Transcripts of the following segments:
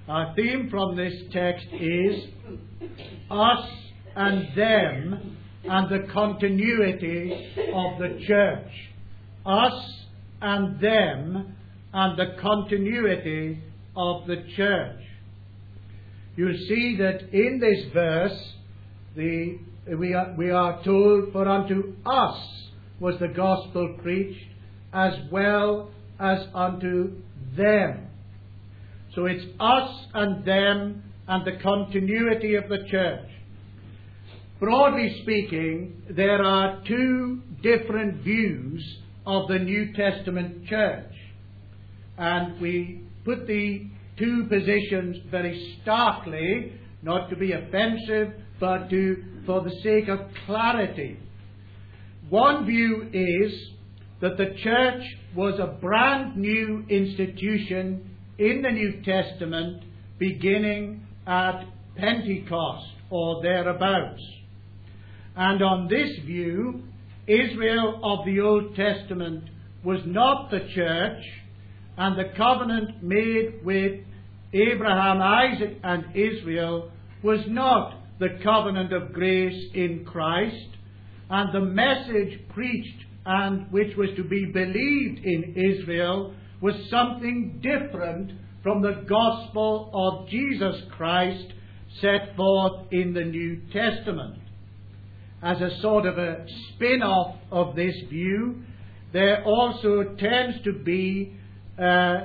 Our theme from this text is us and them and the continuity of the church. Us and them and the continuity of the church. You see that in this verse we are told, for unto us was the gospel preached, as well as unto them. So it's us and them and the continuity of the church. Broadly speaking, there are two different views of the New Testament church. And we put the two positions very starkly, not to be offensive, but for the sake of clarity. One view is that the church was a brand new institution in the New Testament beginning at Pentecost or thereabouts. And on this view, Israel of the Old Testament was not the church, and the covenant made with Abraham, Isaac, and Israel was not the covenant of grace in Christ, and the message preached and which was to be believed in Israel was something different from the gospel of Jesus Christ set forth in the New Testament. As a sort of a spin-off of this view, there also tends to be it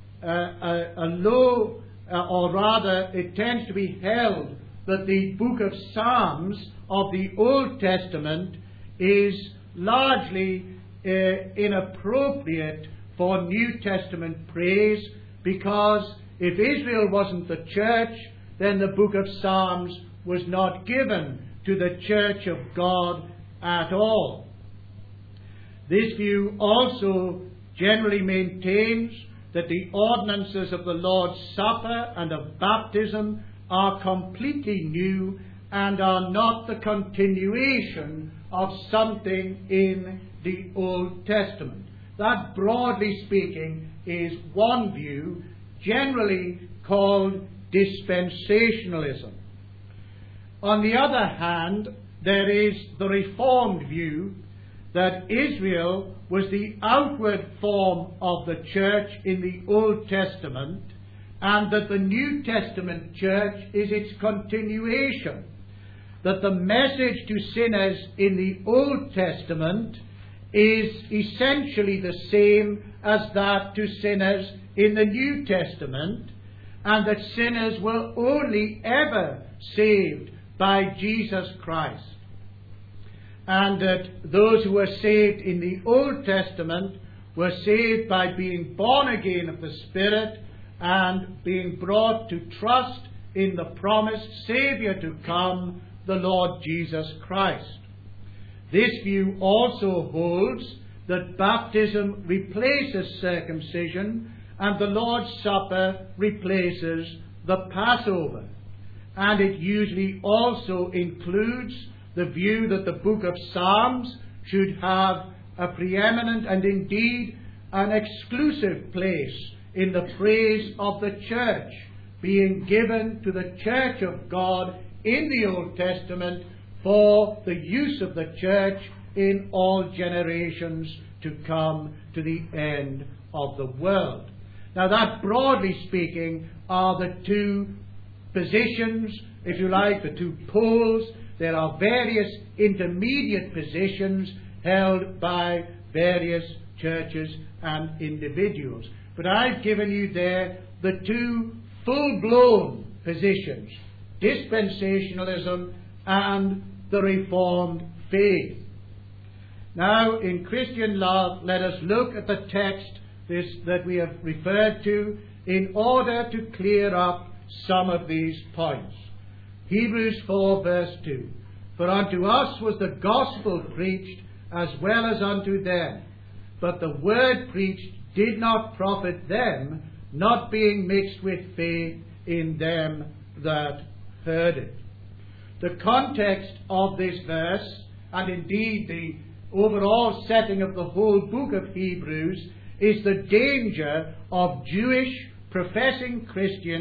tends to be held that the book of Psalms of the Old Testament is largely inappropriate for New Testament praise, because if Israel wasn't the church, then the book of Psalms was not given to the church of God at all. This view also generally maintains that the ordinances of the Lord's Supper and of baptism are completely new and are not the continuation of something in the Old Testament. That, broadly speaking, is one view, generally called dispensationalism. On the other hand, there is the Reformed view that Israel was the outward form of the church in the Old Testament, and that the New Testament church is its continuation. That the message to sinners in the Old Testament is essentially the same as that to sinners in the New Testament, and that sinners were only ever saved by Jesus Christ. And that those who were saved in the Old Testament were saved by being born again of the Spirit and being brought to trust in the promised Saviour to come, the Lord Jesus Christ. This view also holds that baptism replaces circumcision and the Lord's Supper replaces the Passover. And it usually also includes the view that the book of Psalms should have a preeminent and indeed an exclusive place in the praise of the church, being given to the church of God in the Old Testament for the use of the church in all generations to come to the end of the world. Now that, broadly speaking, are the two positions, if you like, the two poles. There are various intermediate positions held by various churches and individuals. But I've given you there the two full-blown positions, dispensationalism and the Reformed faith. Now, in Christian love, let us look at the text that we have referred to in order to clear up some of these points. Hebrews 4 verse 2. For unto us was the gospel preached as well as unto them. But the word preached did not profit them, not being mixed with faith in them that heard it. The context of this verse, and indeed the overall setting of the whole book of Hebrews, is the danger of Jewish professing Christians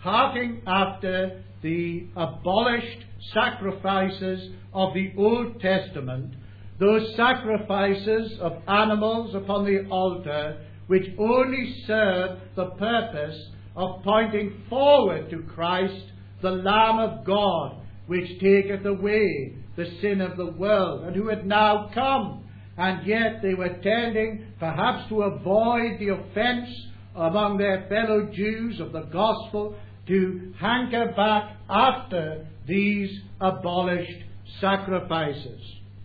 harking after the abolished sacrifices of the Old Testament, those sacrifices of animals upon the altar which only serve the purpose of pointing forward to Christ, the Lamb of God, which taketh away the sin of the world, and who had now come, and yet they were tending perhaps to avoid the offence among their fellow Jews of the gospel, to hanker back after these abolished sacrifices.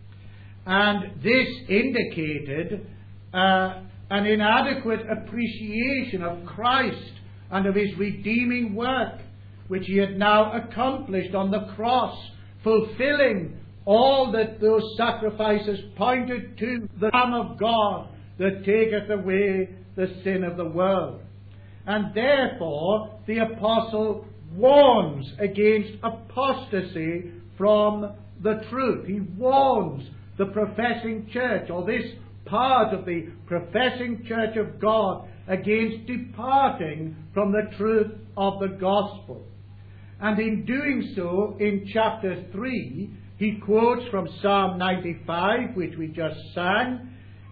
And this indicated an inadequate appreciation of Christ and of his redeeming work, which he had now accomplished on the cross, fulfilling all that those sacrifices pointed to, the Lamb of God that taketh away the sin of the world. And therefore the apostle warns against apostasy from the truth. He warns the professing church, or this part of the professing church of God, against departing from the truth of the gospel. And in doing so, in chapter 3, he quotes from Psalm 95, which we just sang,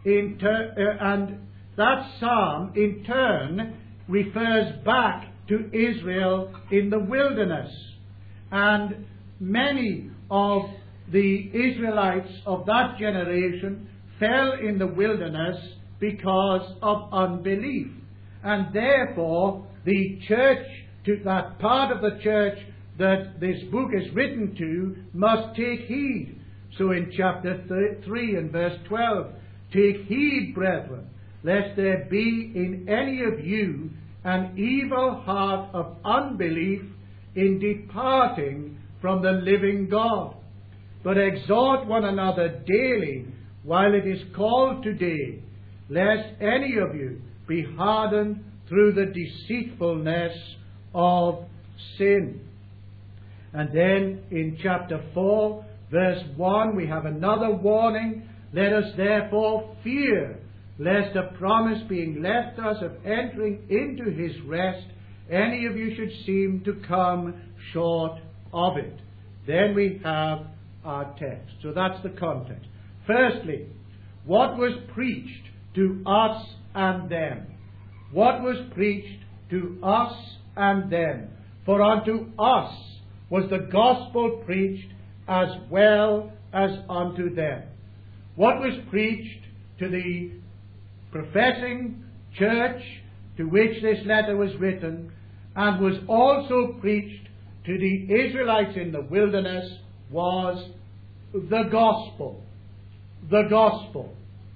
and that psalm in turn refers back to Israel in the wilderness. And many of the Israelites of that generation fell in the wilderness because of unbelief. And therefore, the church, to that part of the church that this book is written to, must take heed. So in chapter 3 and verse 12, "Take heed, brethren, lest there be in any of you an evil heart of unbelief in departing from the living God. But exhort one another daily, while it is called today, lest any of you be hardened through the deceitfulness of sin." And then in chapter 4, verse 1, we have another warning. "Let us therefore fear, lest a promise being left us of entering into his rest, any of you should seem to come short of it." Then we have our text. So that's the context. Firstly, what was preached to us and them? What was preached to us and them? For unto us was the gospel preached as well as unto them. What was preached to the professing church to which this letter was written, and was also preached to the Israelites in the wilderness, was the gospel. The gospel.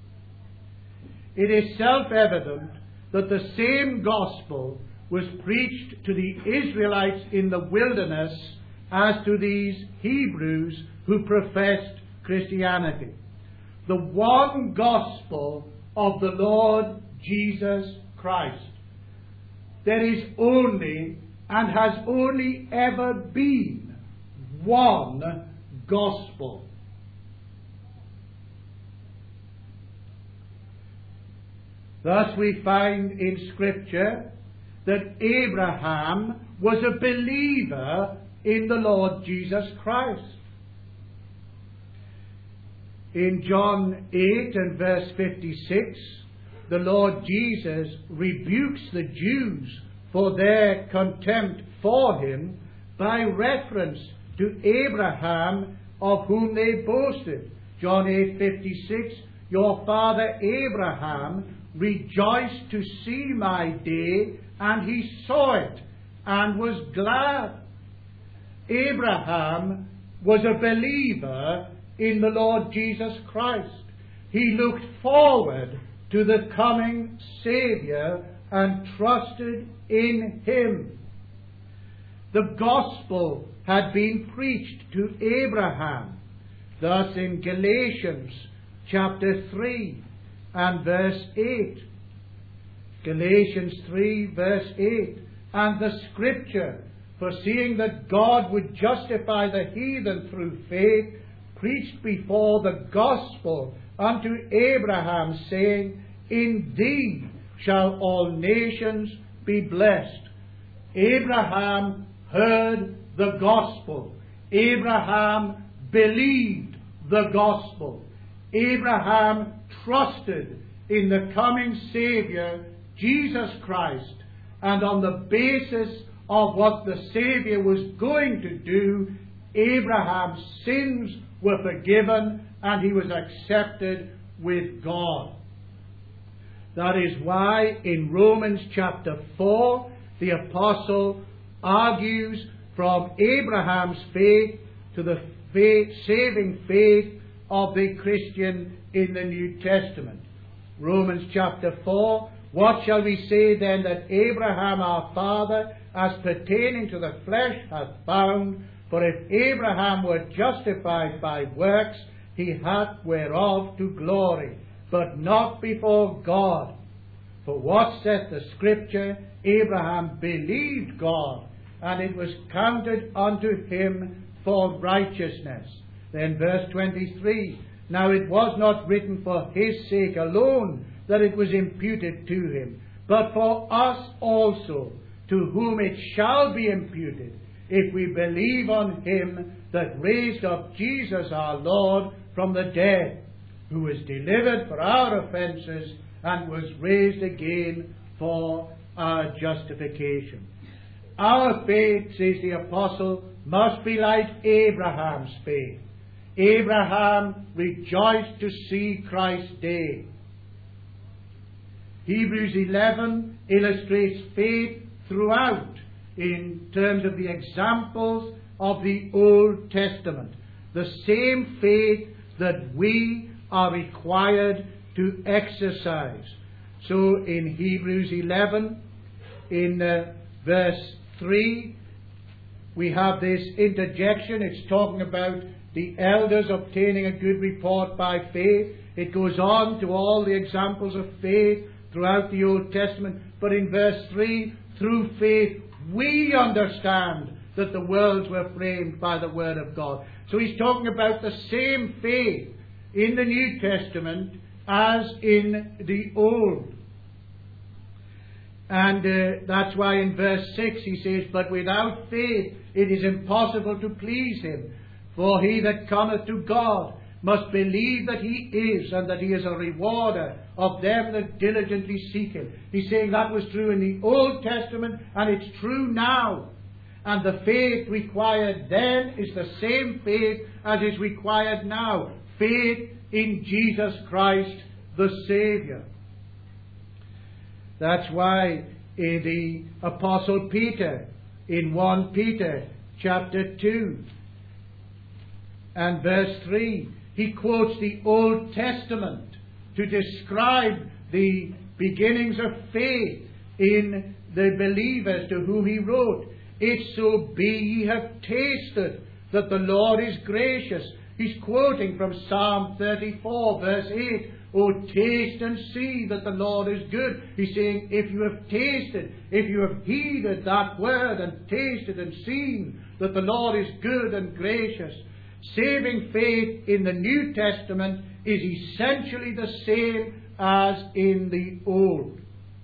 It is self-evident that the same gospel was preached to the Israelites in the wilderness as to these Hebrews who professed Christianity. The one gospel of the Lord Jesus Christ. There is only, and has only ever been, one gospel. Thus we find in Scripture that Abraham was a believer in the Lord Jesus Christ. In John 8 and verse 56, the Lord Jesus rebukes the Jews for their contempt for him by reference to Abraham, of whom they boasted. John 8:56, "Your father Abraham rejoiced to see my day, and he saw it and was glad." Abraham was a believer in the Lord Jesus Christ. He looked forward to the coming Saviour and trusted in him. The gospel had been preached to Abraham. Thus in Galatians chapter 3 and verse 8. Galatians 3 verse 8. "And the Scripture, foreseeing that God would justify the heathen through faith, preached before the gospel unto Abraham, saying, In thee shall all nations be blessed." Abraham heard the gospel. Abraham believed the gospel. Abraham trusted in the coming Saviour, Jesus Christ, and on the basis of what the Saviour was going to do, Abraham's sins were forgiven and he was accepted with God. That is why in Romans chapter 4, the apostle argues from Abraham's faith to the saving faith of the Christian in the New Testament. Romans chapter 4, what shall we say then that Abraham our father as pertaining to the flesh hath found? For if Abraham were justified by works, he hath whereof to glory, but not before God. For what saith the Scripture? Abraham believed God, and it was counted unto him for righteousness. Then verse 23, now it was not written for his sake alone that it was imputed to him, but for us also, to whom it shall be imputed, if we believe on him that raised up Jesus our Lord from the dead, who was delivered for our offences and was raised again for our justification. Our faith, says the apostle, must be like Abraham's faith. Abraham rejoiced to see Christ's day. Hebrews 11 illustrates faith throughout in terms of the examples of the Old Testament. The same faith that we are required to exercise. So in Hebrews 11, in verse 3, we have this interjection. It's talking about the elders obtaining a good report by faith. It goes on to all the examples of faith throughout the Old Testament. But in verse 3, through faith we understand that the worlds were framed by the word of God. So he's talking about the same faith in the New Testament as in the Old. And that's why in verse 6 he says, but without faith it is impossible to please him. For he that cometh to God must believe that he is, and that he is a rewarder of them that diligently seek him. He's saying that was true in the Old Testament, and it's true now. And the faith required then is the same faith as is required now. Faith in Jesus Christ, the Saviour. That's why the Apostle Peter, in 1 Peter chapter 2 and verse 3, he quotes the Old Testament to describe the beginnings of faith in the believers to whom he wrote. If so be ye have tasted that the Lord is gracious. He's quoting from Psalm 34 verse 8. Oh, taste and see that the Lord is good. He's saying, if you have tasted, if you have heeded that word and tasted and seen that the Lord is good and gracious. Saving faith in the New Testament is essentially the same as in the Old.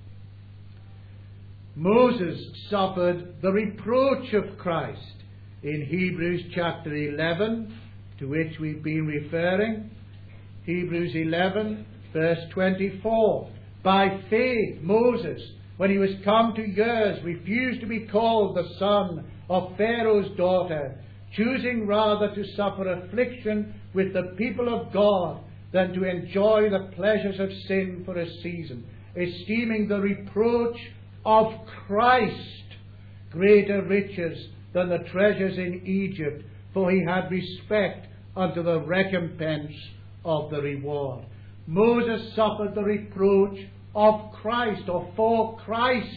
Moses suffered the reproach of Christ in Hebrews chapter 11, to which we've been referring. Hebrews 11, verse 24. By faith, Moses, when he was come to years, refused to be called the son of Pharaoh's daughter, choosing rather to suffer affliction with the people of God than to enjoy the pleasures of sin for a season, esteeming the reproach of Christ greater riches than the treasures in Egypt, for he had respect unto the recompense of the reward. Moses suffered the reproach of Christ, or for Christ.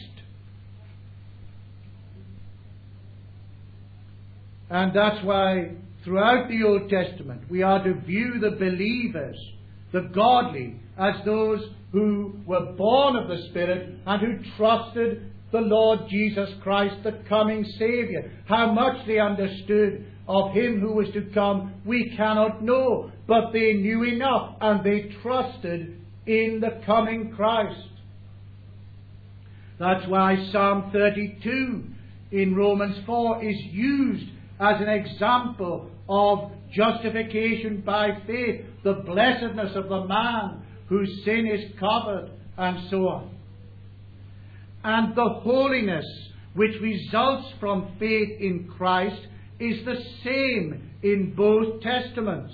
And that's why throughout the Old Testament we are to view the believers, the godly, as those who were born of the Spirit and who trusted the Lord Jesus Christ, the coming Saviour. How much they understood of him who was to come, we cannot know. But they knew enough, and they trusted in the coming Christ. That's why Psalm 32 in Romans 4 is used as an example of justification by faith, the blessedness of the man whose sin is covered, and so on. And the holiness which results from faith in Christ is the same in both Testaments.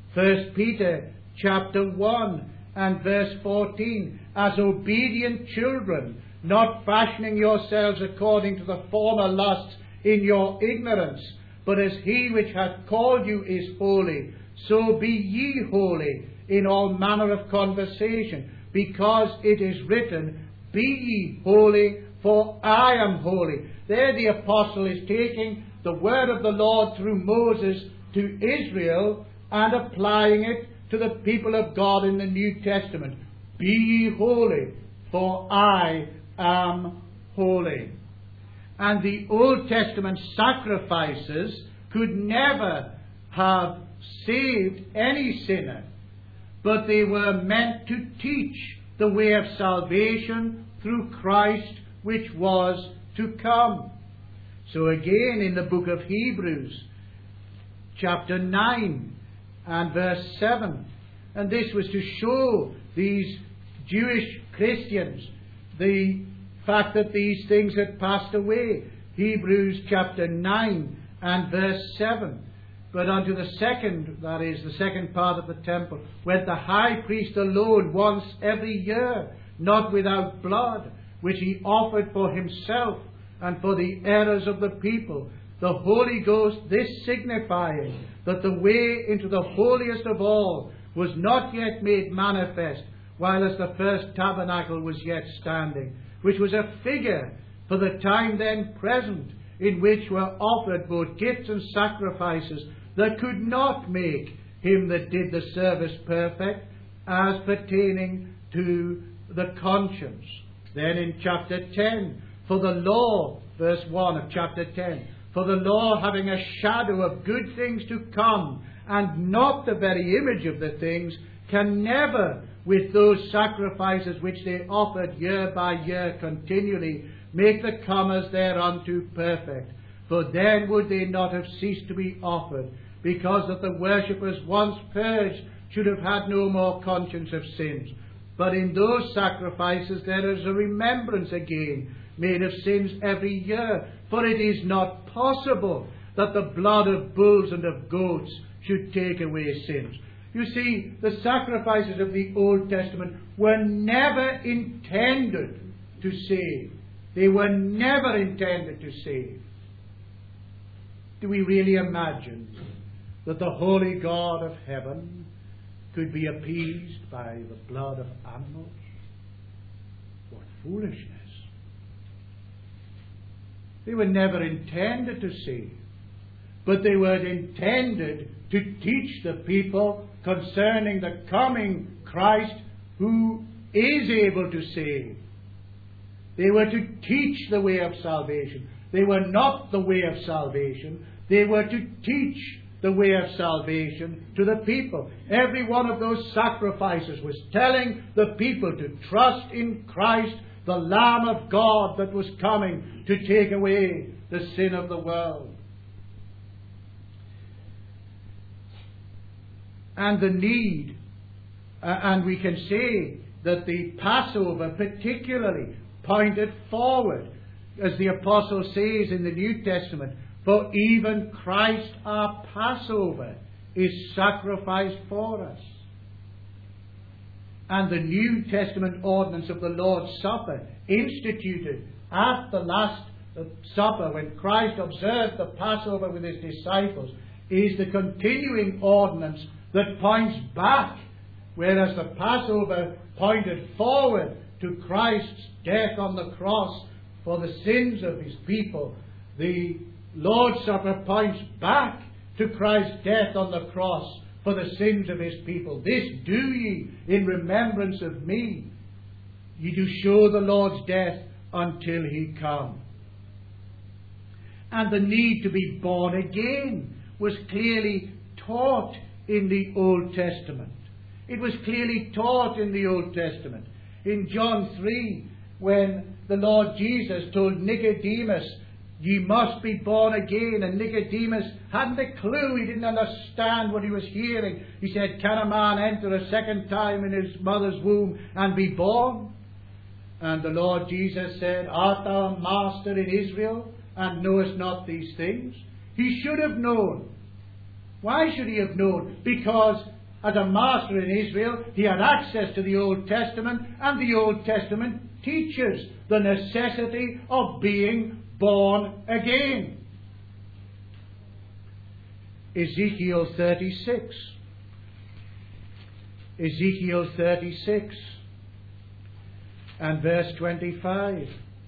1 Peter chapter 1 and verse 14, as obedient children, not fashioning yourselves according to the former lusts in your ignorance, but as he which hath called you is holy, so be ye holy in all manner of conversation, because it is written, be ye holy, for I am holy. There the apostle is taking the word of the Lord through Moses to Israel and applying it to the people of God in the New Testament. Be ye holy, for I am holy. And the Old Testament sacrifices could never have saved any sinner, but they were meant to teach the way of salvation through Christ, which was to come. So again in the book of Hebrews, chapter 9 and verse 7, and this was to show these Jewish Christians the fact that these things had passed away. Hebrews chapter 9 and verse 7. But unto the second, that is, the second part of the temple, went the high priest alone once every year, not without blood, which he offered for himself and for the errors of the people. The Holy Ghost, this signifying that the way into the holiest of all was not yet made manifest, while as the first tabernacle was yet standing, which was a figure for the time then present, in which were offered both gifts and sacrifices that could not make him that did the service perfect, as pertaining to the conscience. Then in chapter 10, for the law, verse 1 of chapter 10, for the law having a shadow of good things to come, and not the very image of the things, can never, with those sacrifices which they offered year by year continually, make the comers thereunto perfect. For then would they not have ceased to be offered, because that the worshippers once purged should have had no more conscience of sins. But in those sacrifices there is a remembrance again made of sins every year. For it is not possible that the blood of bulls and of goats should take away sins. You see, the sacrifices of the Old Testament were never intended to save. They were never intended to save. Do we really imagine that the holy God of heaven could be appeased by the blood of animals? What foolishness. They were never intended to save, but they were intended to teach the people concerning the coming Christ who is able to save. They were to teach the way of salvation. They were not the way of salvation. They were to teach the way of salvation to the people. Every one of those sacrifices was telling the people to trust in Christ, the Lamb of God that was coming to take away the sin of the world. And the need, and we can say that the Passover particularly pointed forward, as the Apostle says in the New Testament, for even Christ our Passover is sacrificed for us. And the New Testament ordinance of the Lord's Supper, instituted at the Last Supper when Christ observed the Passover with his disciples, is the continuing ordinance that points back, whereas the Passover pointed forward to Christ's death on the cross for the sins of his people. The Lord's Supper points back to Christ's death on the cross for the sins of his people. This do ye in remembrance of me. Ye do show the Lord's death until he come. And the need to be born again was clearly taught in the Old Testament. It was clearly taught in the Old Testament. In John 3, when the Lord Jesus told Nicodemus Ye must be born again. And Nicodemus hadn't a clue. He didn't understand what he was hearing. He said, can a man enter a second time in his mother's womb and be born? And the Lord Jesus said, art thou a master in Israel, and knowest not these things? He should have known. Why should he have known? Because as a master in Israel, he had access to the Old Testament, and the Old Testament teaches the necessity of being born again. Ezekiel 36. Ezekiel 36 and verse 25.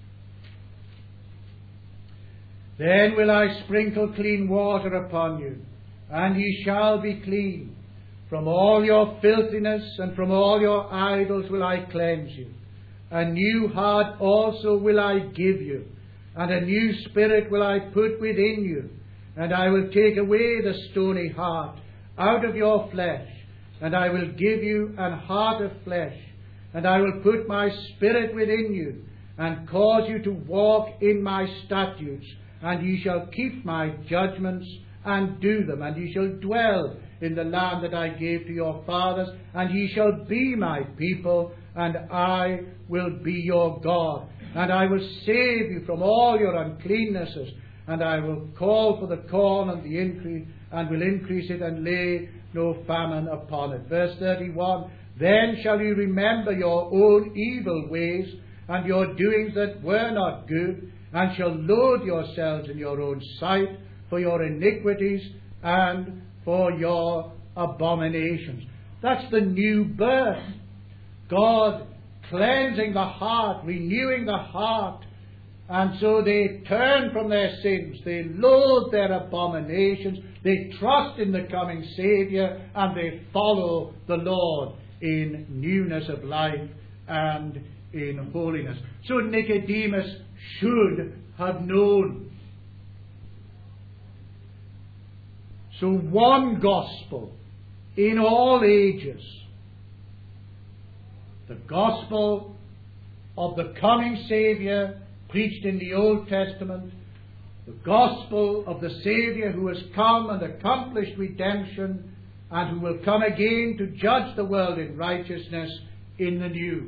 Then will I sprinkle clean water upon you, and ye shall be clean. From all your filthiness and from all your idols will I cleanse you. A new heart also will I give you, and a new spirit will I put within you. And I will take away the stony heart out of your flesh, and I will give you an heart of flesh. And I will put my spirit within you, and cause you to walk in my statutes. And ye shall keep my judgments and do them. And ye shall dwell in the land that I gave to your fathers. And ye shall be my people, and I will be your God. And I will save you from all your uncleannesses. And I will call for the corn and the increase, and will increase it, and lay no famine upon it. Verse 31, then shall you remember your own evil ways, and your doings that were not good, and shall loathe yourselves in your own sight for your iniquities and for your abominations. That's the new birth. God cleansing the heart, renewing the heart. And so they turn from their sins, they loathe their abominations, they trust in the coming Saviour, and they follow the Lord in newness of life and in holiness. So Nicodemus should have known. So one gospel in all ages, the gospel of the coming Saviour preached in the Old Testament, the gospel of the Saviour who has come and accomplished redemption, and who will come again to judge the world in righteousness in the New.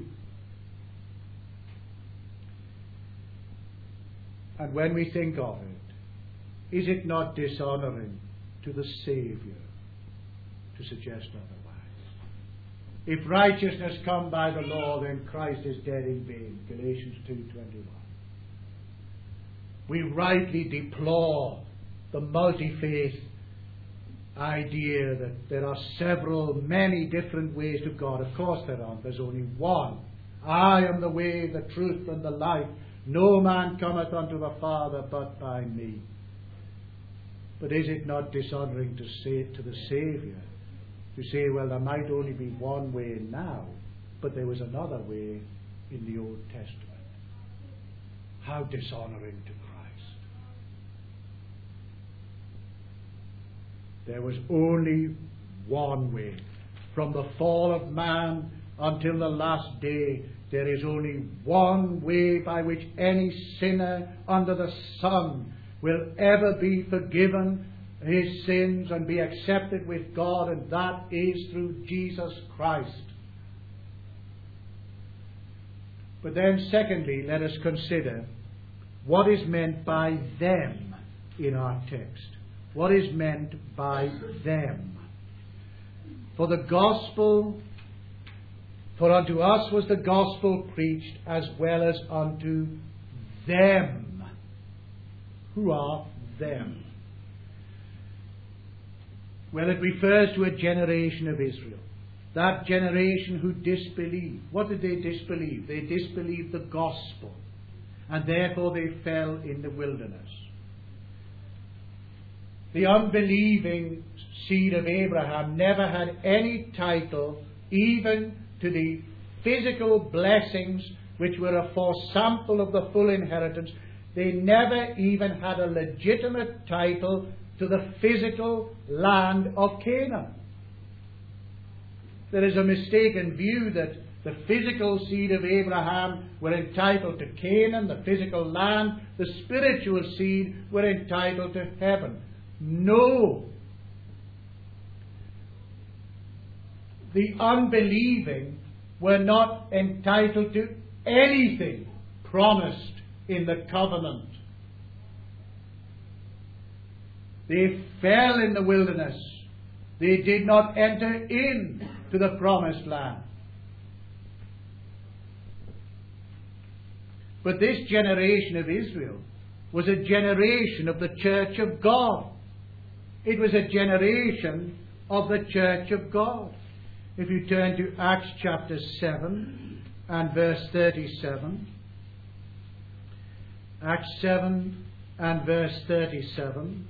And when we think of it, is it not dishonouring to the Saviour to suggest otherwise? If righteousness come by the law, then Christ is dead in vain. Galatians 2:21. We rightly deplore the multi-faith idea that there are many different ways to God. Of course there aren't. There's only one. I am the way, the truth, and the life. No man cometh unto the Father but by me. But is it not dishonouring to say to the Saviour, to say, well, there might only be one way now, but there was another way in the Old Testament? How dishonouring to Christ. There was only one way. From the fall of man until the last day, there is only one way by which any sinner under the sun will ever be forgiven his sins and be accepted with God, and that is through Jesus Christ. But then secondly, let us consider what is meant by them in our text. What is meant by them? For the gospel, for unto us was the gospel preached as well as unto them. Who are them? Well, it refers to a generation of Israel. That generation who disbelieved. What did they disbelieve? They disbelieved the gospel. And therefore they fell in the wilderness. The unbelieving seed of Abraham never had any title even to the physical blessings which were a foresample of the full inheritance. They never even had a legitimate title to the physical land of Canaan. There is a mistaken view that The physical seed of Abraham were entitled to Canaan, the physical land. The spiritual seed were entitled to heaven. No. The unbelieving were not entitled to anything promised in the covenant. They fell in the wilderness. They did not enter into the promised land. But this generation of Israel was a generation of the church of God. It was a generation of the church of God. If you turn to Acts chapter 7 and verse 37. Acts 7 and verse 37.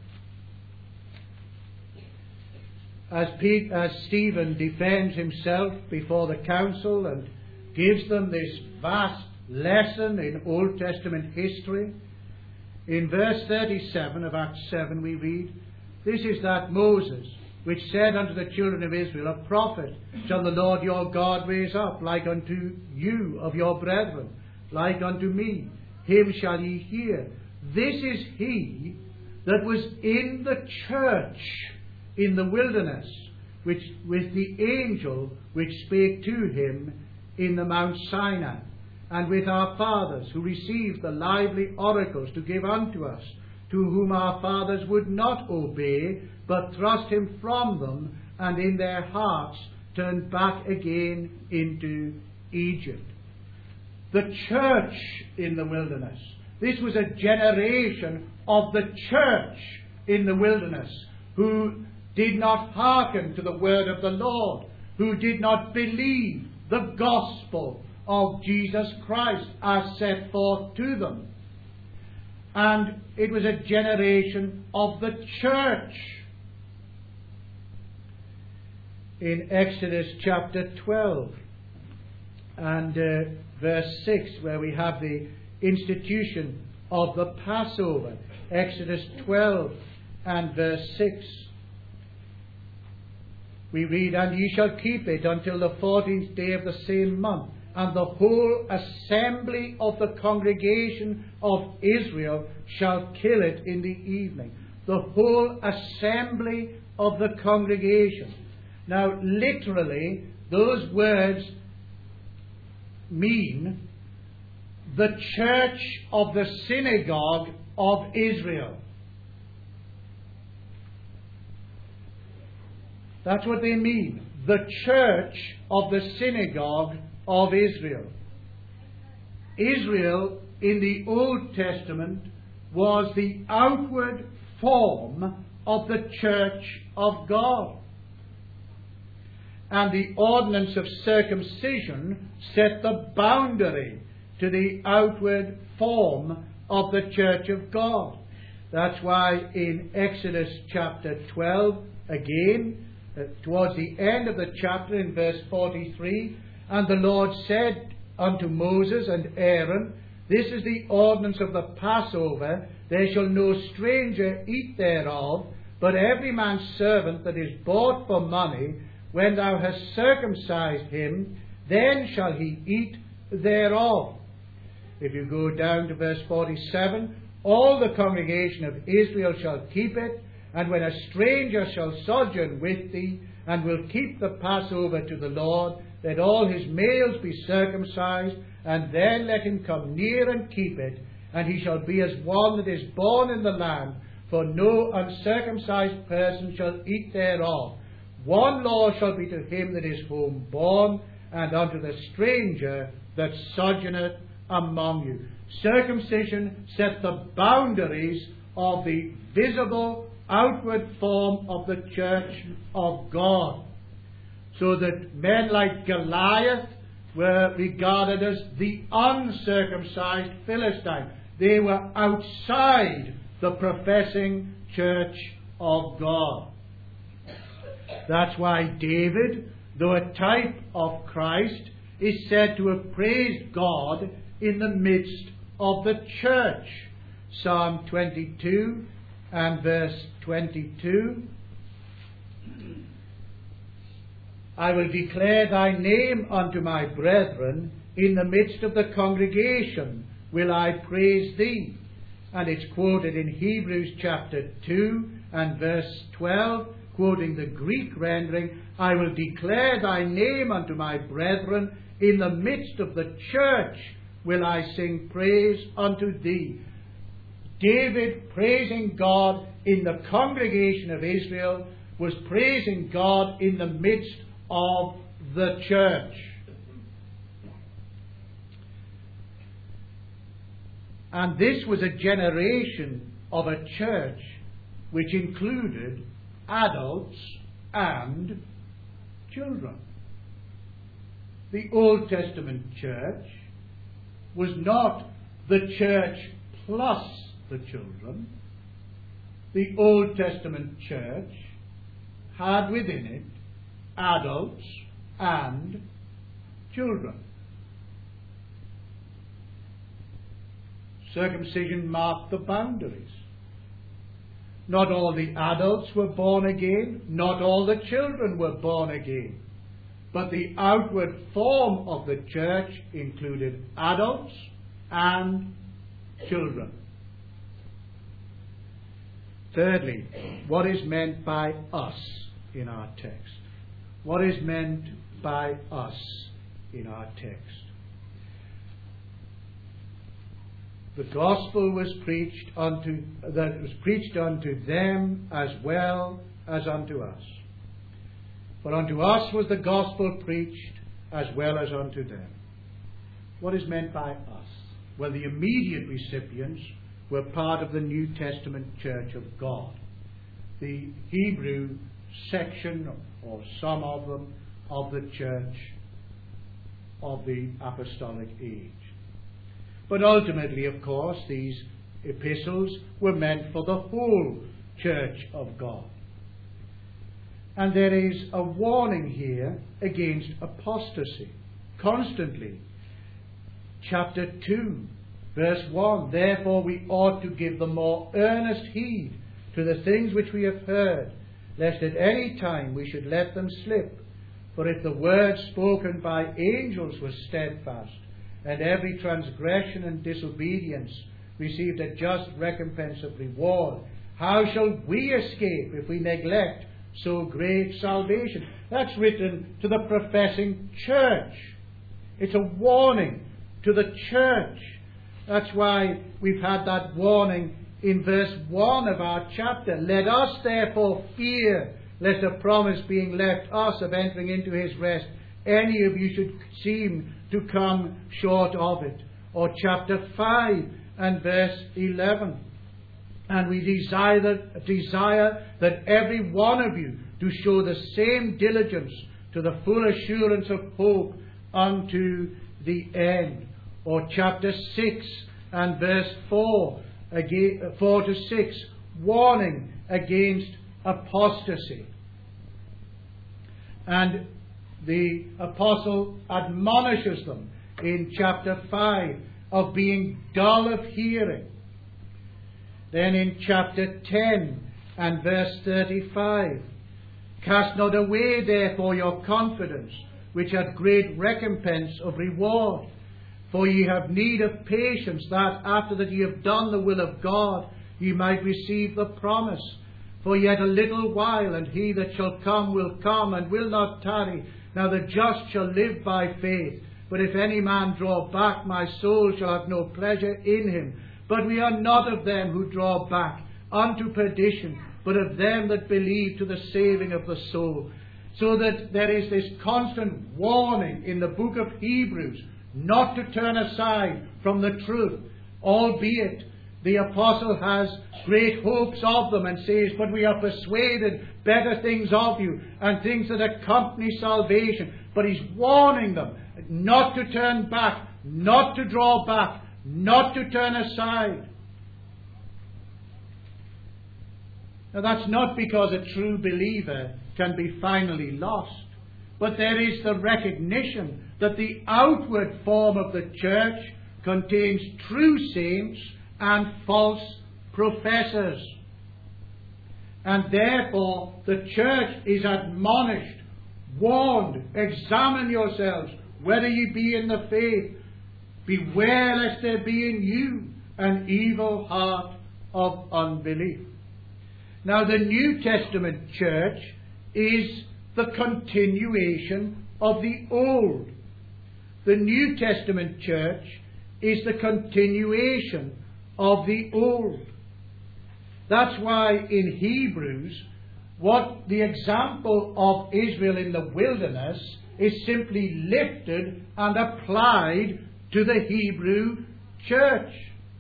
As Stephen defends himself before the council and gives them this vast lesson in Old Testament history, in verse 37 of Acts 7 we read, "This is that Moses, which said unto the children of Israel, A prophet shall the Lord your God raise up, like unto you of your brethren, like unto me. Him shall ye hear. This is he that was in the church in the wilderness, which with the angel which spake to him in the Mount Sinai, and with our fathers, who received the lively oracles to give unto us, to whom our fathers would not obey, but thrust him from them, and in their hearts turned back again into Egypt." The church in the wilderness. This was a generation of the church in the wilderness, who did not hearken to the word of the Lord, who did not believe the gospel of Jesus Christ as set forth to them. And it was a generation of the church. In Exodus chapter 12 and verse 6, where we have the institution of the Passover. Exodus 12 and verse 6. We read, "And ye shall keep it until the 14th day of the same month, and the whole assembly of the congregation of Israel shall kill it in the evening." The whole assembly of the congregation. Now, literally, those words mean the church of the synagogue of Israel. That's what they mean. The church of the synagogue of Israel. Israel in the Old Testament was the outward form of the church of God. And the ordinance of circumcision set the boundary to the outward form of the church of God. That's why in Exodus chapter 12, again, towards the end of the chapter in verse 43, "And the Lord said unto Moses and Aaron, This is the ordinance of the Passover. There shall no stranger eat thereof, but every man's servant that is bought for money, when thou hast circumcised him, then shall he eat thereof." If you go down to verse 47, "All the congregation of Israel shall keep it, and when a stranger shall sojourn with thee, and will keep the Passover to the Lord, let all his males be circumcised, and then let him come near and keep it, and he shall be as one that is born in the land, for no uncircumcised person shall eat thereof. One law shall be to him that is homeborn, and unto the stranger that sojourneth among you." Circumcision set the boundaries of the visible outward form of the church of God, so that men like Goliath were regarded as the uncircumcised Philistine. They were outside the professing church of God. That's why David, though a type of Christ, is said to have praised God in the midst of the church. Psalm 22 and verse 22. I will declare thy name unto my brethren. In the midst of the congregation will I praise thee. And it's quoted in Hebrews chapter 2 and verse 12, quoting the Greek rendering, I will declare thy name unto my brethren. In the midst of the church will I sing praise unto thee. David, praising God in the congregation of Israel, was praising God in the midst of the church. And this was a generation of a church which included adults and children. The Old Testament church was not the church plus the children. The Old Testament church had within it adults and children. Circumcision marked the boundaries. Not all the adults were born again, not all the children were born again. But the outward form of the church included adults and children. Thirdly, what is meant by us in our text? What is meant by us in our text? The gospel was preached unto them as well as unto us. For unto us was the gospel preached as well as unto them. What is meant by us? Well, the immediate recipients were part of the New Testament church of God. The Hebrew section, or some of them, of the church of the apostolic age. But ultimately, of course, these epistles were meant for the whole church of God. And there is a warning here against apostasy. Constantly. Chapter 2, verse 1, therefore we ought to give the more earnest heed to the things which we have heard, lest at any time we should let them slip. For if the word spoken by angels was steadfast, and every transgression and disobedience received a just recompense of reward, how shall we escape if we neglect so great salvation? That's written to the professing church. It's a warning to the church. That's why we've had that warning in verse 1 of our chapter. Let us therefore fear, lest a promise being left us of entering into his rest, any of you should seem to come short of it. Or chapter 5 and verse 11. And we desire that every one of you do show the same diligence to the full assurance of hope unto the end. Or chapter 6 and verse 4 to 6, warning against apostasy. And the apostle admonishes them in chapter 5 of being dull of hearing. Then in chapter 10 and verse 35, cast not away therefore your confidence, which hath great recompense of reward. For ye have need of patience, that after that ye have done the will of God, ye might receive the promise. For yet a little while, and he that shall come will come, and will not tarry. Now the just shall live by faith. But if any man draw back, my soul shall have no pleasure in him. But we are not of them who draw back unto perdition, but of them that believe to the saving of the soul. So that there is this constant warning in the book of Hebrews not to turn aside from the truth, albeit the apostle has great hopes of them and says, but we are persuaded better things of you and things that accompany salvation. But he's warning them not to turn back, not to draw back, not to turn aside. Now that's not because a true believer can be finally lost, but there is the recognition that the outward form of the church contains true saints and false professors. And therefore the church is admonished, warned, examine yourselves, whether ye be in the faith. Beware lest there be in you an evil heart of unbelief. Now, the New Testament church is the continuation of the Old. The New Testament church is the continuation of the Old. That's why in Hebrews, what the example of Israel in the wilderness is simply lifted and applied to the Hebrew church.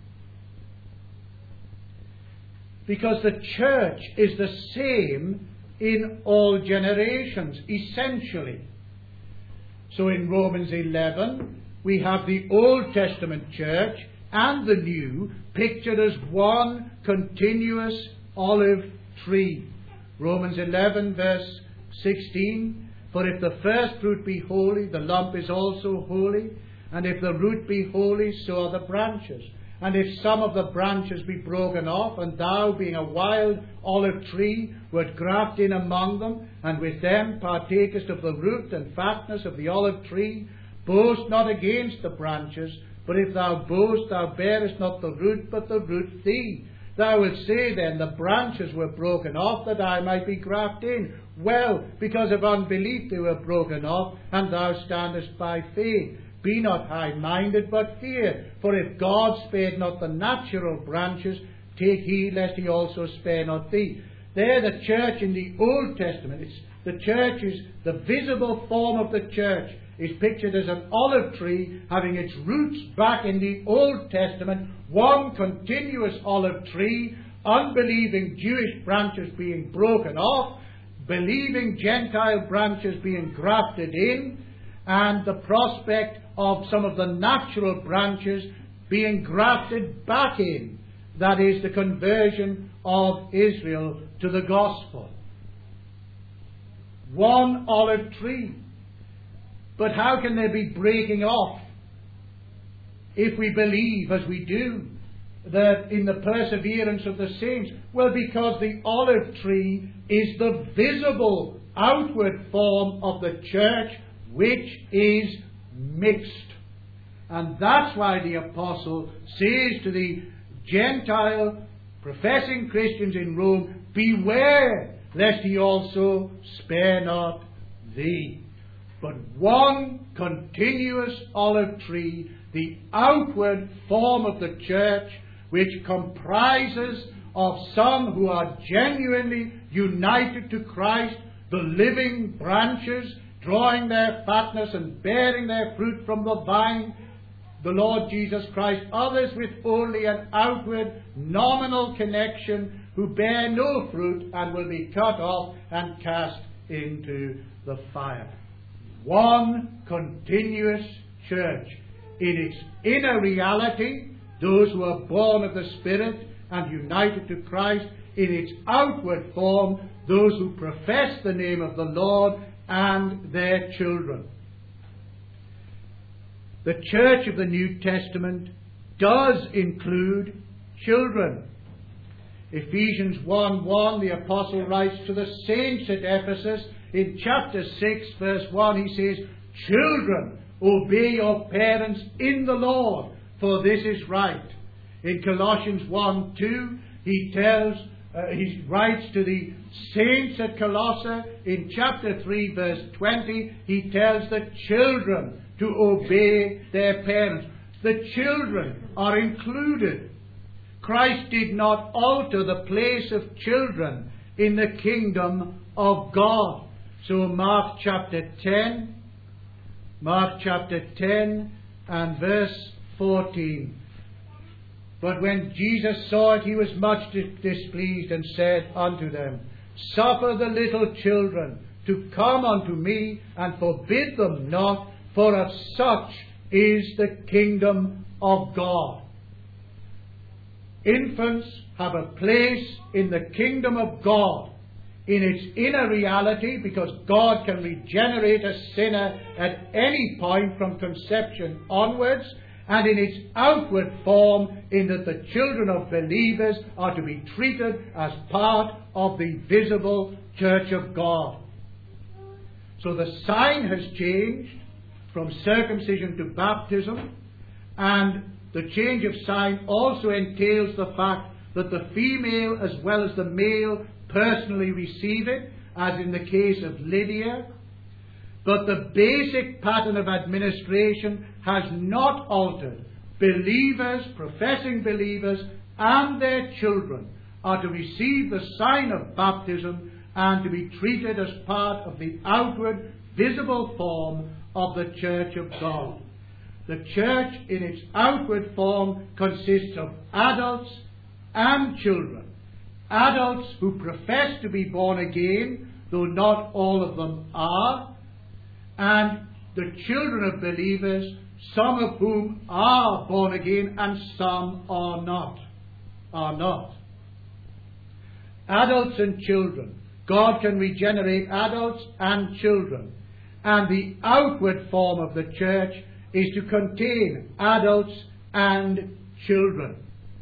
Because the church is the same in all generations, essentially. So in Romans 11, we have the Old Testament church and the New pictured as one continuous olive tree. Romans 11 verse 16, for if the first fruit be holy, the lump is also holy, and if the root be holy, so are the branches. And if some of the branches be broken off, and thou, being a wild olive tree, wert grafted in among them, and with them partakest of the root and fatness of the olive tree, boast not against the branches, but if thou boast, thou bearest not the root, but the root thee. Thou wilt say then, the branches were broken off, that I might be grafted in. Well, because of unbelief they were broken off, and thou standest by faith. Be not high-minded, but fear. For if God spared not the natural branches, take heed lest he also spare not thee. There the church in the Old Testament, the church is the visible form of the church, is pictured as an olive tree having its roots back in the Old Testament, one continuous olive tree, unbelieving Jewish branches being broken off, believing Gentile branches being grafted in, and the prospect of some of the natural branches being grafted back in. That is the conversion of Israel to the gospel. One olive tree. But how can there be breaking off if we believe, as we do, that in the perseverance of the saints? Well, because the olive tree is the visible outward form of the church, which is mixed. And that's why the apostle says to the Gentile professing Christians in Rome, beware lest he also spare not thee. But one continuous olive tree, the outward form of the church, which comprises of some who are genuinely united to Christ, the living branches, drawing their fatness and bearing their fruit from the vine, the Lord Jesus Christ. Others with only an outward nominal connection, who bear no fruit and will be cut off and cast into the fire. One continuous church. In its inner reality, those who are born of the Spirit and united to Christ. In its outward form, those who profess the name of the Lord and their children. The church of the New Testament does include children. Ephesians 1:1, the apostle writes to the saints at Ephesus, in chapter 6, verse 1, he says, children, obey your parents in the Lord, for this is right. In Colossians 1:2, he writes to the saints at Colossae, in chapter 3, verse 20, he tells the children to obey their parents. The children are included. Christ did not alter the place of children in the kingdom of God. So Mark chapter 10 and verse 14. But when Jesus saw it, he was much displeased, and said unto them, suffer the little children to come unto me, and forbid them not, for of such is the kingdom of God. Infants have a place in the kingdom of God, in its inner reality, because God can regenerate a sinner at any point from conception onwards, and in its outward form, in that the children of believers are to be treated as part of the visible church of God. So the sign has changed from circumcision to baptism, and the change of sign also entails the fact that the female as well as the male personally receive it, as in the case of Lydia. But the basic pattern of administration has not altered. Believers, professing believers, and their children are to receive the sign of baptism and to be treated as part of the outward, visible form of the Church of God. The Church in its outward form consists of adults and children. Adults who profess to be born again, though not all of them are, and the children of believers, some of whom are born again and some are not. Adults and children. God can regenerate adults and children. And the outward form of the church is to contain adults and children.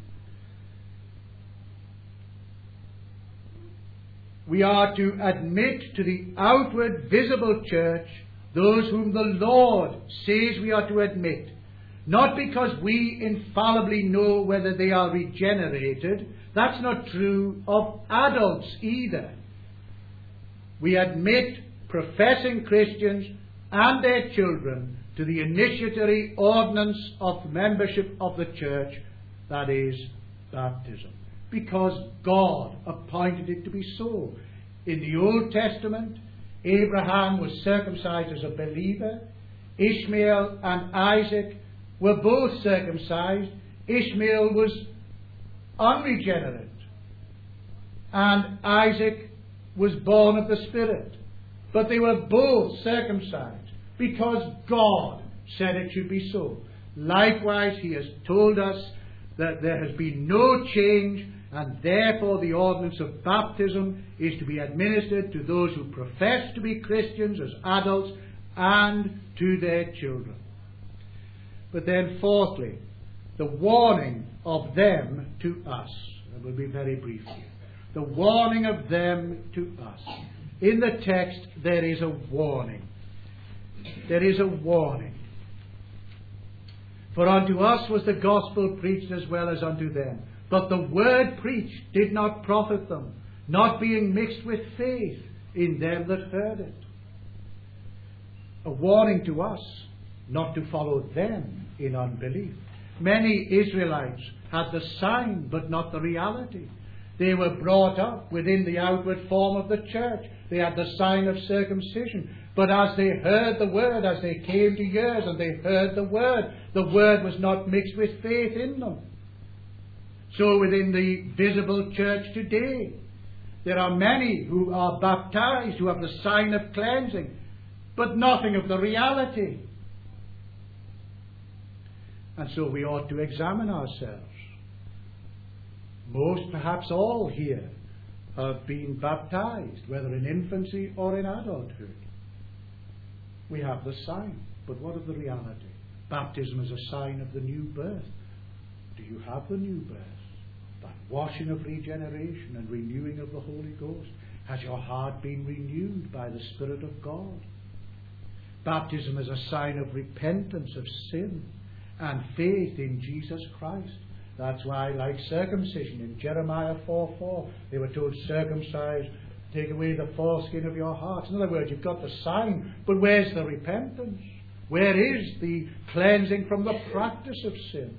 We are to admit to the outward visible church those whom the Lord says we are to admit, not because we infallibly know whether they are regenerated. That's not true of adults either. We admit professing Christians and their children to the initiatory ordinance of membership of the church, that is, baptism, because God appointed it to be so. In the Old Testament, Abraham was circumcised as a believer. Ishmael and Isaac were both circumcised. Ishmael was unregenerate, and Isaac was born of the Spirit. But they were both circumcised because God said it should be so. Likewise, He has told us that there has been no change, and therefore the ordinance of baptism is to be administered to those who profess to be Christians as adults and to their children. But then fourthly, the warning of them to us. And we'll be very brief here. The warning of them to us. In the text there is a warning. There is a warning. For unto us was the gospel preached as well as unto them. But the word preached did not profit them, not being mixed with faith in them that heard it. A warning to us not to follow them in unbelief. Many Israelites had the sign but not the reality. They were brought up within the outward form of the church. They had the sign of circumcision. But as they heard the word, as they came to years and they heard the word was not mixed with faith in them. So within the visible church today, there are many who are baptized, who have the sign of cleansing, but nothing of the reality. And so we ought to examine ourselves. Most, perhaps all here, have been baptized, whether in infancy or in adulthood. We have the sign, but what of the reality? Baptism is a sign of the new birth. Do you have the new birth? That washing of regeneration and renewing of the Holy Ghost? Has your heart been renewed by the Spirit of God? Baptism is a sign of repentance of sin and faith in Jesus Christ. That's why, like circumcision in Jeremiah 4:4, they were told, circumcise, take away the foreskin of your hearts. In other words, you've got the sign, but where's the repentance? Where is the cleansing from the practice of sin?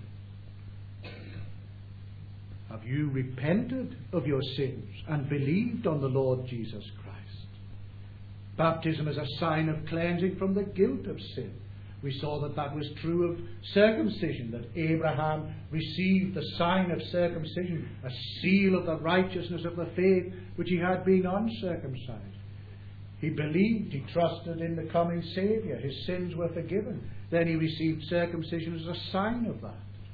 Have you repented of your sins and believed on the Lord Jesus Christ? Baptism is a sign of cleansing from the guilt of sin. We saw that was true of circumcision, that Abraham received the sign of circumcision, a seal of the righteousness of the faith which he had been uncircumcised. He believed, he trusted in the coming Saviour. His sins were forgiven. Then he received circumcision as a sign of that.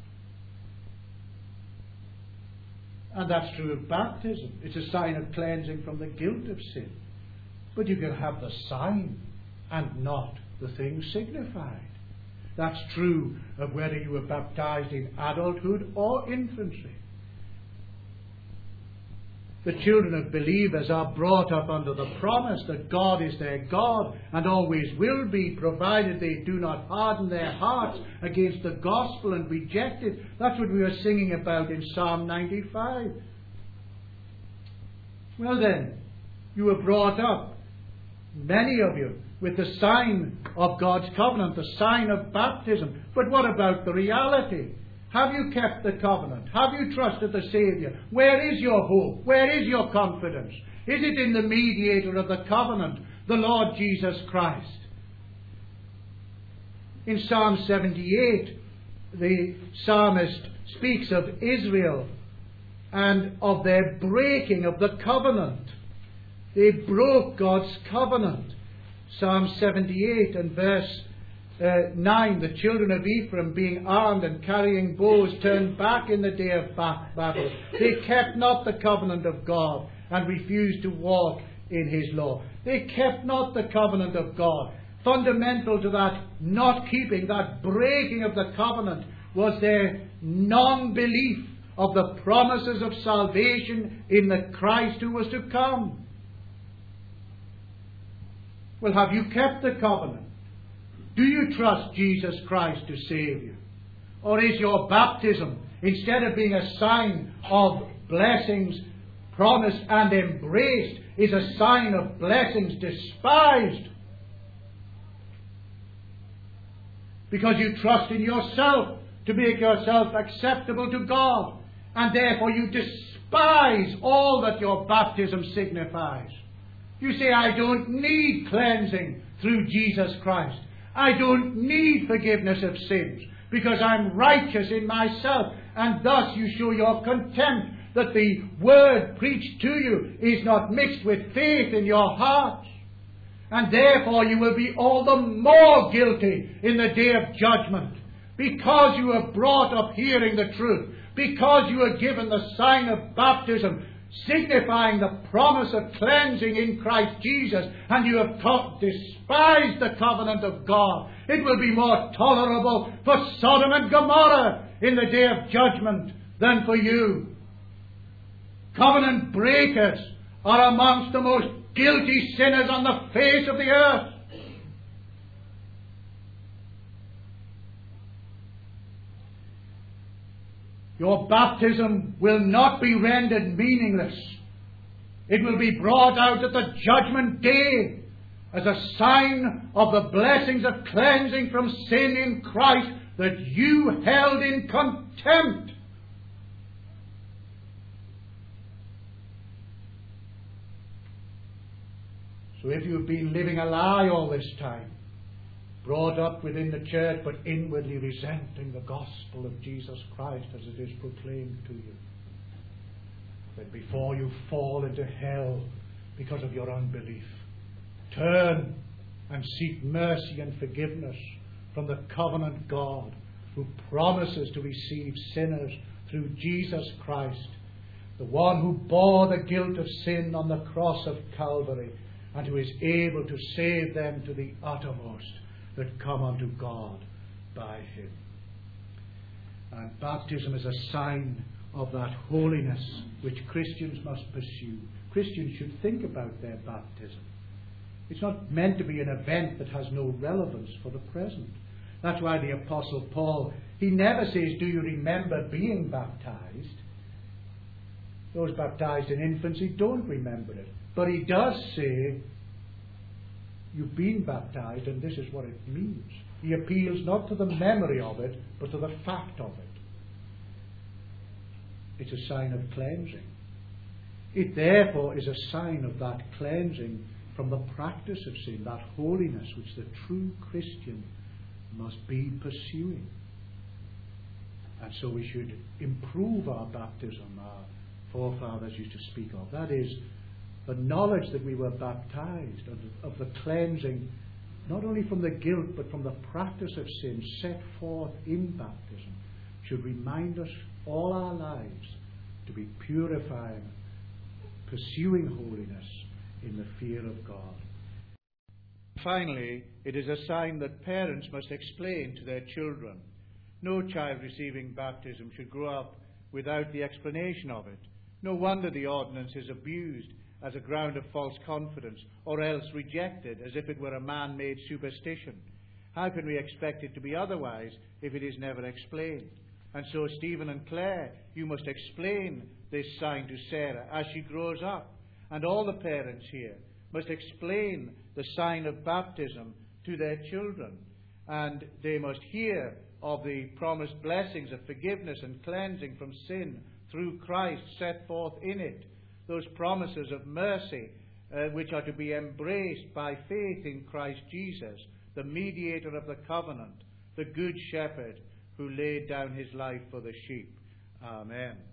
And that's true of baptism. It's a sign of cleansing from the guilt of sin. But you can have the sign and not the thing signified. That's true of whether you were baptized in adulthood or infancy. The children of believers are brought up under the promise that God is their God and always will be, provided they do not harden their hearts against the gospel and reject it. That's what we were singing about in Psalm 95. Well then, you were brought up, many of you, with the sign of God's covenant, the sign of baptism. But what about the reality? Have you kept the covenant? Have you trusted the Saviour? Where is your hope? Where is your confidence? Is it in the mediator of the covenant, the Lord Jesus Christ? In Psalm 78, the psalmist speaks of Israel and of their breaking of the covenant. They broke God's covenant. Psalm 78 and verse 9, the children of Ephraim, being armed and carrying bows, turned back in the day of battle. They kept not the covenant of God and refused to walk in his law. They kept not the covenant of God. Fundamental to that not keeping, that breaking of the covenant, was their non-belief of the promises of salvation in the Christ who was to come. Well, have you kept the covenant? Do you trust Jesus Christ to save you? Or is your baptism, instead of being a sign of blessings promised and embraced, is a sign of blessings despised? Because you trust in yourself to make yourself acceptable to God, and therefore you despise all that your baptism signifies. You say, I don't need cleansing through Jesus Christ. I don't need forgiveness of sins because I'm righteous in myself. And thus you show your contempt that the word preached to you is not mixed with faith in your heart. And therefore you will be all the more guilty in the day of judgment, because you are brought up hearing the truth, because you are given the sign of baptism, signifying the promise of cleansing in Christ Jesus, and you have despised the covenant of God. It will be more tolerable for Sodom and Gomorrah in the day of judgment than for you. Covenant breakers are amongst the most guilty sinners on the face of the earth. Your baptism will not be rendered meaningless. It will be brought out at the judgment day as a sign of the blessings of cleansing from sin in Christ that you held in contempt. So if you've been living a lie all this time, brought up within the church, but inwardly resenting the gospel of Jesus Christ as it is proclaimed to you, then before you fall into hell because of your unbelief, turn and seek mercy and forgiveness from the covenant God who promises to receive sinners through Jesus Christ, the one who bore the guilt of sin on the cross of Calvary and who is able to save them to the uttermost that come unto God by him. And baptism is a sign of that holiness which Christians must pursue. Christians should think about their baptism. It's not meant to be an event that has no relevance for the present. That's why the Apostle Paul, he never says, do you remember being baptized? Those baptized in infancy don't remember it. But he does say, you've been baptized and this is what it means. He appeals not to the memory of it, but to the fact of it. It's a sign of cleansing. It therefore is a sign of that cleansing from the practice of sin, that holiness which the true Christian must be pursuing. And so we should improve our baptism, our forefathers used to speak of. That is, the knowledge that we were baptized, of the cleansing, not only from the guilt, but from the practice of sin set forth in baptism, should remind us all our lives to be purifying, pursuing holiness in the fear of God. Finally, it is a sign that parents must explain to their children. No child receiving baptism should grow up without the explanation of it. No wonder the ordinance is abused as a ground of false confidence, or else rejected as if it were a man-made superstition. How can we expect it to be otherwise if it is never explained? And so, Stephen and Claire, you must explain this sign to Sarah as she grows up. And all the parents here must explain the sign of baptism to their children. And they must hear of the promised blessings of forgiveness and cleansing from sin through Christ set forth in it. Those promises of mercy which are to be embraced by faith in Christ Jesus, the mediator of the covenant, the good shepherd who laid down his life for the sheep. Amen.